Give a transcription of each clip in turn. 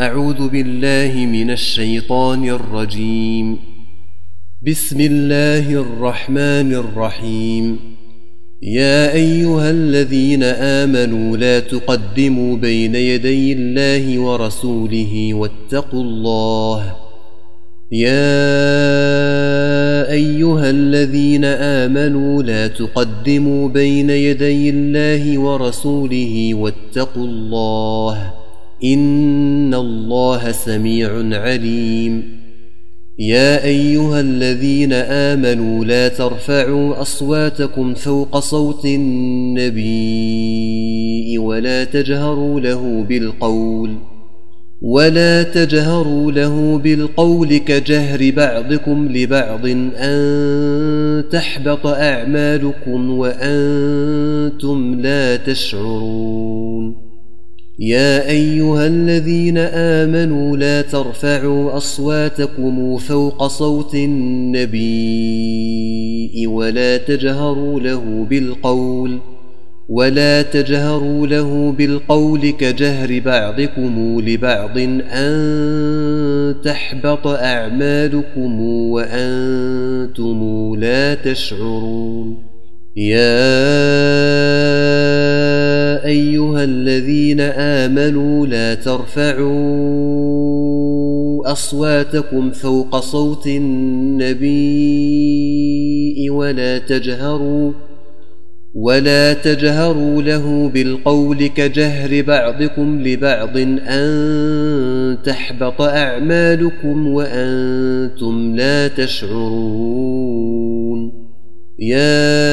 أعوذ بالله من الشيطان الرجيم. بسم الله الرحمن الرحيم. يا أيها الذين آمنوا لا تقدموا بين يدي الله ورسوله واتقوا الله. يا أيها الذين آمنوا لا تقدموا بين يدي الله ورسوله واتقوا الله إن الله سميع عليم. يا أيها الذين آمنوا لا ترفعوا أصواتكم فوق صوت النبي ولا تجهروا له بالقول كجهر بعضكم لبعض أن تحبط أعمالكم وأنتم لا تشعرون. يا أيها الذين آمنوا لا ترفعوا أصواتكم فوق صوت النبي ولا تجهروا له بالقول كجهر بعضكم لبعض أن تحبط أعمالكم وأنتم لا تشعرون. يا أيها الذين آمنوا لا ترفعوا أصواتكم فوق صوت النبي ولا تجهروا له بالقول كجهر بعضكم لبعض أن تحبط أعمالكم وأنتم لا تشعرون. يا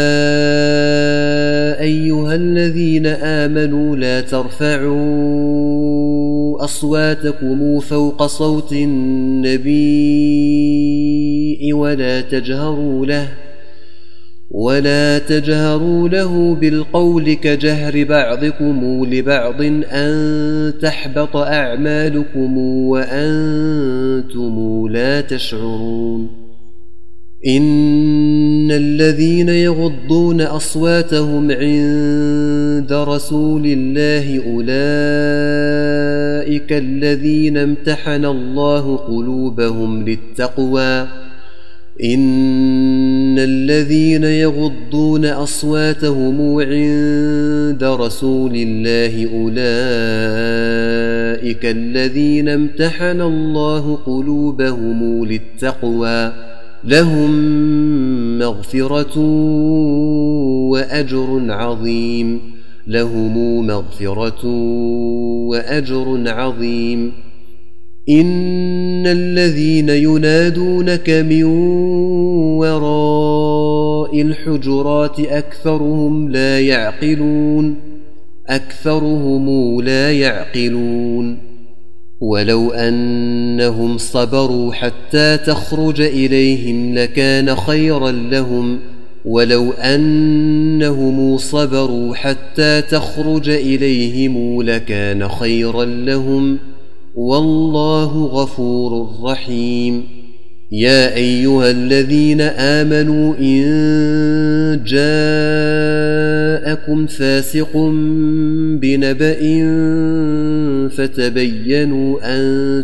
أيها الذين آمنوا لا ترفعوا أصواتكم فوق صوت النبي ولا تجهروا له بالقول كجهر بعضكم لبعض أن تحبط أعمالكم وأنتم لا تشعرون. إن الذين يغضون أصواتهم عند رسول الله أولئك الذين امتحن الله قلوبهم للتقوى. إن الذين يغضون أصواتهم عند رسول الله أولئك الذين امتحن الله قلوبهم للتقوى لهم مغفرة وأجر عظيم. إن الذين ينادونك من وراء الحجرات أكثرهم لا يعقلون. ولو أنهم صبروا حتى تخرج إليهم لكان خيرا لهم والله غفور رحيم. يا أيها الذين آمنوا إن جاءكم فاسق بنبأ فتبينوا أن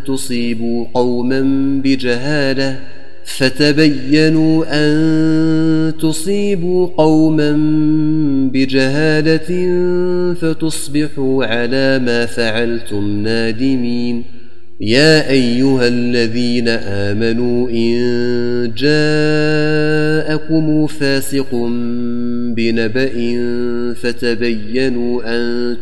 تصيبوا قوما بجهالة فتصبحوا على ما فعلتم نادمين. يا أيها الذين آمنوا إن جاءكم فاسق بنبأ فتبينوا أن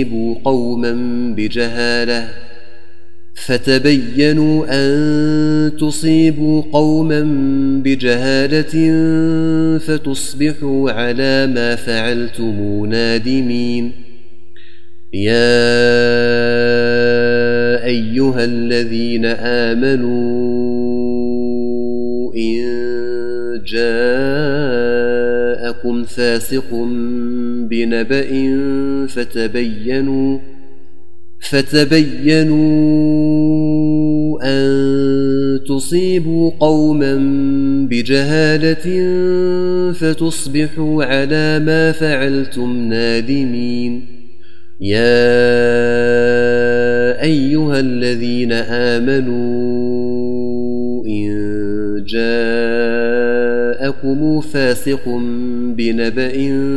تصيبوا قوما بجهالة فتصبحوا على ما فعلتم نادمين. يا أيها الذين آمنوا إن جاءكم فاسق بنبأ فتبينوا أن تصيبوا قوما بجهالة فتصبحوا على ما فعلتم نادمين. يا أيها الذين آمنوا إن جاءكم فاسق بنبأ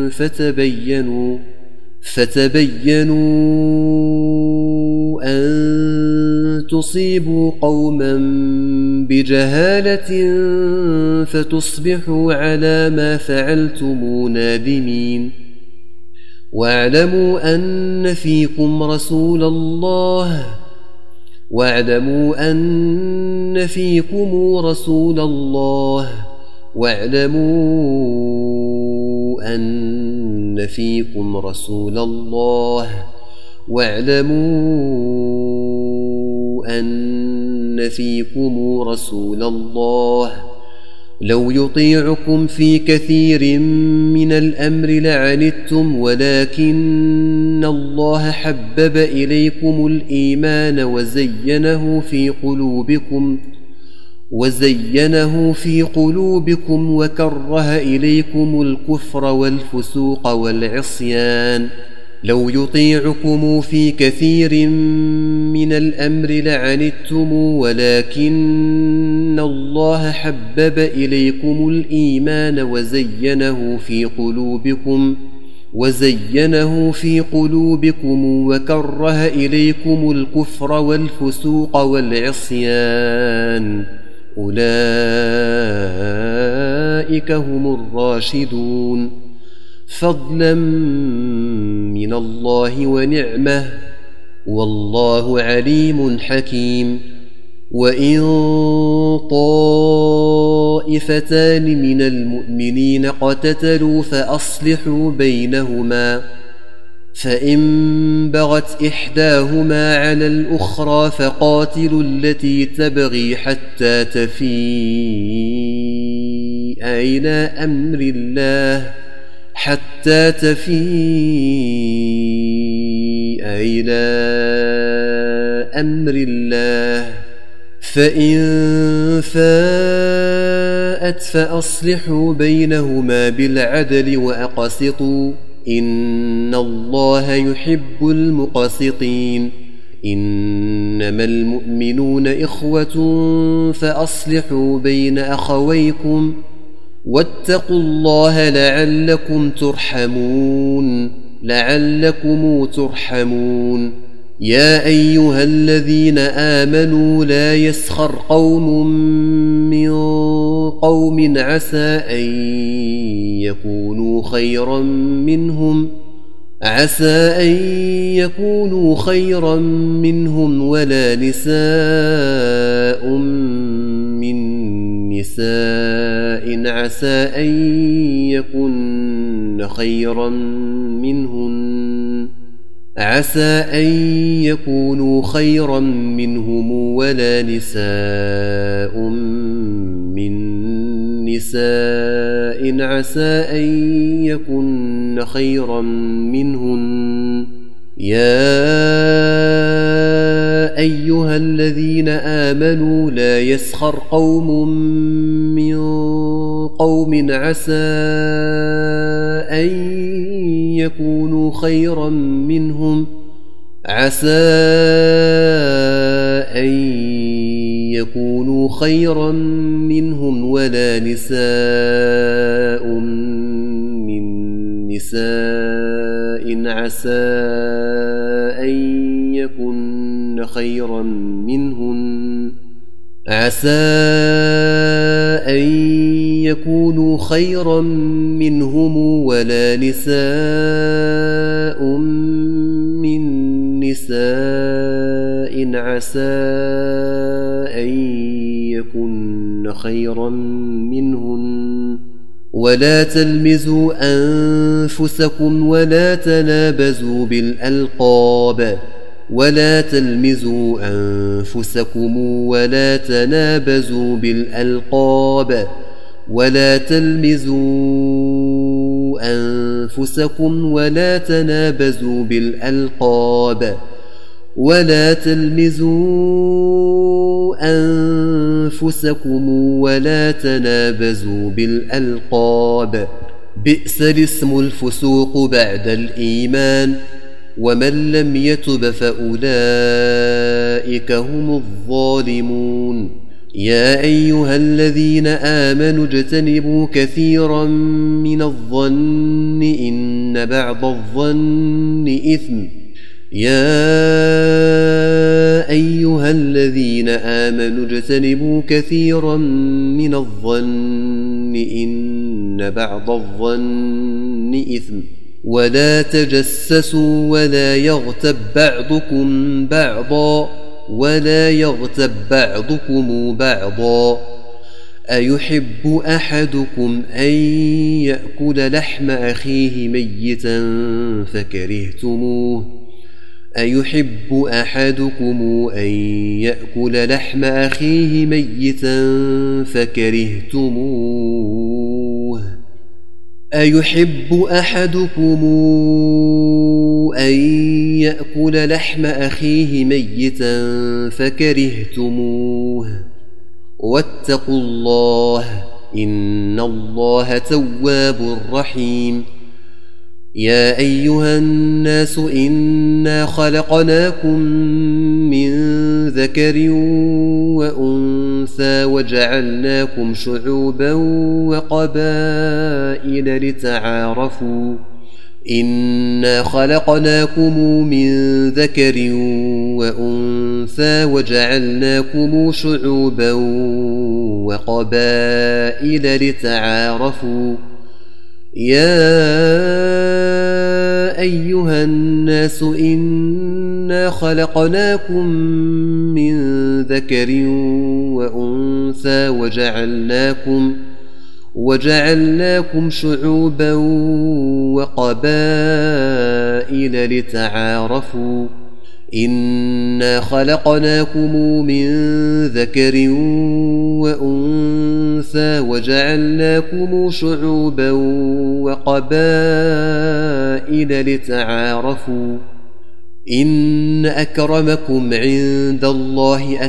فتبينوا أن تصيبوا قوما بجهالة فتصبحوا على ما فعلتم نادمين واعلموا أن فيكم رسول الله واعلموا أن فيكم رسول الله لو يطيعكم في كثير من الأمر لعنتم ولكن الله حبب إليكم الإيمان وزينه في قلوبكم وكره إليكم الكفر والفسوق والعصيان لو يطيعكم في كثير من الأمر لعنتم ولكن الله حبب إليكم الإيمان وزينه في قلوبكم وكره إليكم الكفر والفسوق والعصيان أولئك هم الراشدون فضلا من الله ونعمه والله عليم حكيم وإن طائفتان من المؤمنين اقتتلوا فأصلحوا بينهما فإن بغت إحداهما على الأخرى فقاتلوا التي تبغي حتى تفيء إلى أمر الله فإن فاءت فأصلحوا بينهما بالعدل وأقسطوا إن الله يحب المقسطين إنما المؤمنون إخوة فأصلحوا بين أخويكم واتقوا الله لعلكم ترحمون يا أيها الذين آمنوا لا يسخر قوم من قوم عسى أن يكونوا خيرا منهم ولا نساء من نساء عسى أن يكون خيرا منهم ولا نساء من نساء عسى أن يكن خيرا منهن يا أيها الذين آمنوا لا يسخر قوم من قوم عسى أن يكونوا خيرا منهم ولا نساء من نساء عسى أن يكن خيرا منهم ولا نساء من نساء عسى أن يكن خيرا منهن ولا تلمزوا أنفسكم ولا تنابزوا بالألقاب ولا تنابزوا بالألقاب ولا تنابزوا بالألقاب بئس الاسم الفسوق بعد الإيمان ومن لم يتب فأولئك هم الظالمون. يا أيها الذين آمنوا اجتنبوا كثيرا من الظن إن بعض الظن إثم. يا أيها الذين آمنوا اجتنبوا كثيرا من الظن إن بعض الظن إثم. ولا تجسسوا ولا يغتب بعضكم بعضا. أيحب أحدكم أن يأكل لحم أخيه ميتا فكرهتموه واتقوا الله إن الله تواب رحيم. يا أيها الناس إنا خلقناكم من ذكر وأنثى وجعلناكم شعوبا وقبائل لتعارفوا. إنا خلقناكم من ذكر وأنثى وجعلناكم شعوبا وقبائل لتعارفوا. يا أيها الناس إنا خلقناكم من ذكر وأنثى وجعلناكم شعوبا وقبائل لتعارفوا. إنا خلقناكم من ذكر وأنثى وجعلناكم شعوبا وقبائل لتعارفوا. إن أكرمكم عند الله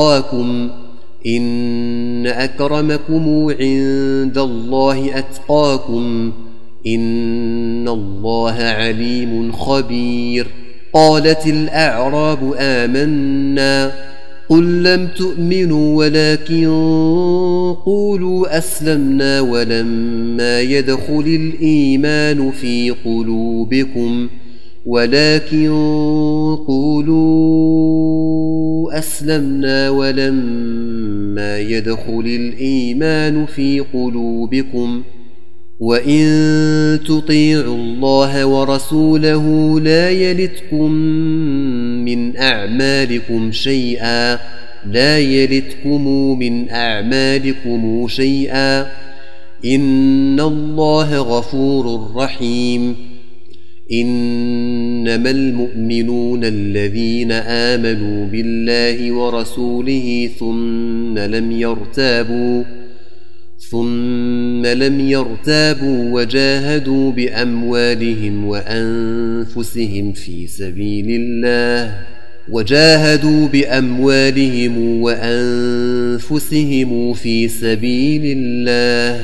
أتقاكم إن الله عليم خبير. قالت الأعراب آمنا قل لم تؤمنوا ولكن قولوا أسلمنا ولما يدخل الإيمان في قلوبكم وإن تطيعوا الله ورسوله لا يلتكم من أعمالكم شيئا إن الله غفور رحيم. إنما المؤمنون الذين آمنوا بالله ورسوله ثم لم يرتابوا وجاهدوا بأموالهم وأنفسهم في سبيل الله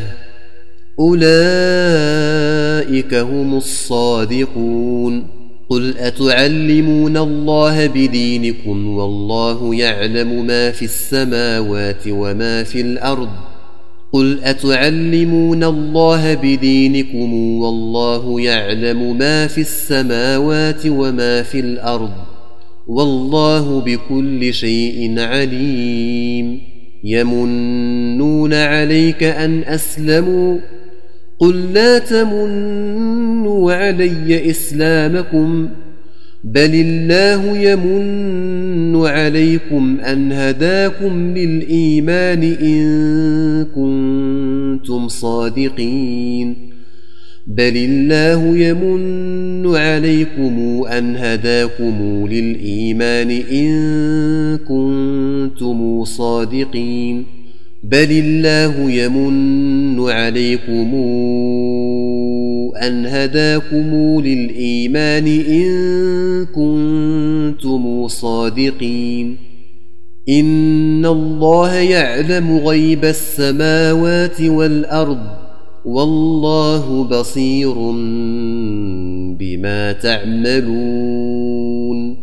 أولئك هم الصادقون. قل أتعلمون الله بدينكم والله يعلم ما في السماوات وما في الأرض والله بكل شيء عليم. يمنون عليك أن أسلموا قل لا تمنوا علي إسلامكم بل الله يمن عليكم أن هداكم للإيمان إن كنتم صادقين. بل الله يمن عليكم أن هداكم للإيمان إن كنتم صادقين. إن الله يعلم غيب السماوات والأرض والله بصير بما تعملون